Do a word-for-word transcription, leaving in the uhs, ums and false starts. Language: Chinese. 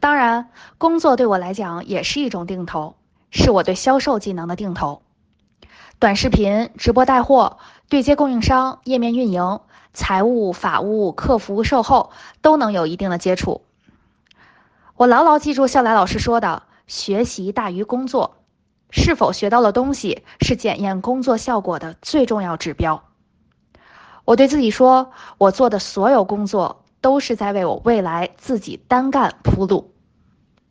当然，工作对我来讲也是一种定投，是我对销售技能的定投。短视频、直播带货、对接供应商、页面运营、财务、法务、客服、售后都能有一定的接触。我牢牢记住笑来老师说的：学习大于工作，是否学到了东西是检验工作效果的最重要指标。我对自己说，我做的所有工作都是在为我未来自己单干铺路。